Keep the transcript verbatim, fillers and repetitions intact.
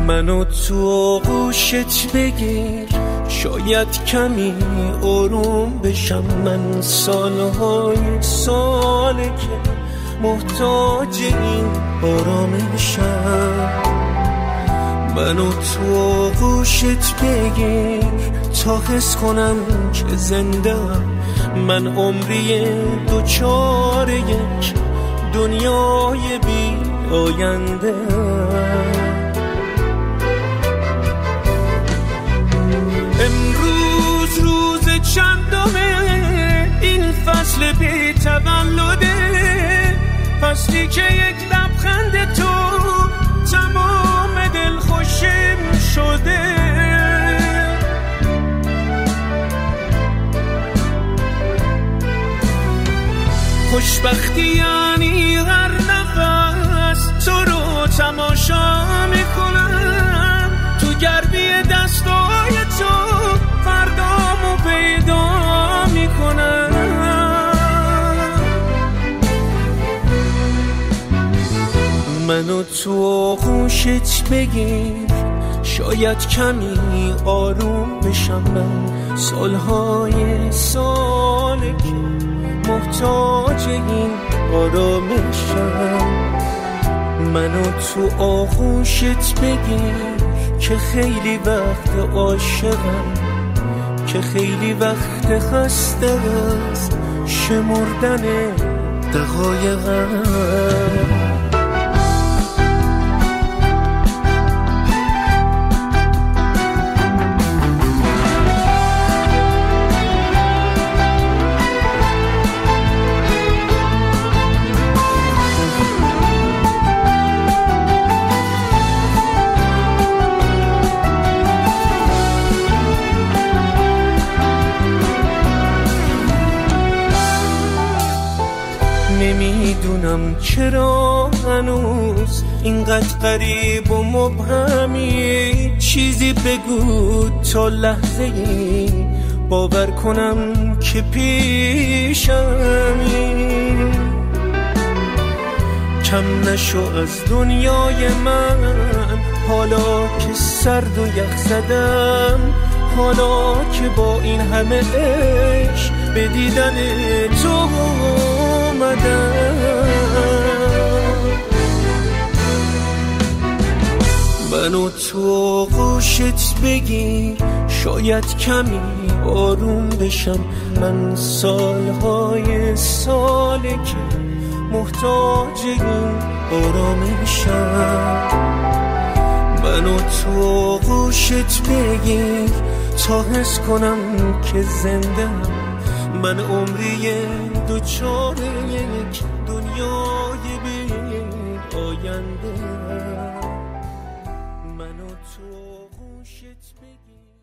منو تو آغوشت بگیر، شاید کمی آروم بشم. من سالهای ساله که محتاج این آرامشم. منو تو آغوشت بگیر تا حس کنم که زنده‌ام. من عمری دوچار یک دنیای بی آینده. امروز روز چندمه این فصل بی تولده، فصلی که یک لبخند تو تمام دل خوشم شده. خوشبختی یعنی هر نفس تو رو تماشا میکنم، تو گردی دستای تو فردامو پیدا میکنم. منو تو آغوشت بگیر، شاید کمی آروم بشم. من سالهای ساله که محتاج این آرامشم. منو تو آغوشت بگیر که خیلی وقت عاشقم، که خیلی وقت خسته از شمردن دقایقم. نمیدونم چرا هنوز اینقدر غریب و مبهمی. چیزی بگو تا لحظه ای باور کنم که پیشمی. کم نشو از دنیای من حالا که سرد و یخ زدم، حالا که با این همه عشق به دیدن تو اومدم. منو تو آغوشت بگیر، شاید کمی آروم بشم. من سالهای ساله که محتاج این آرامشم. منو تو آغوشت بگیر تا حس کنم که زنده‌ام. من عمری دوچار یک دنیای بی آینده. منو تو آغوشت بگیر.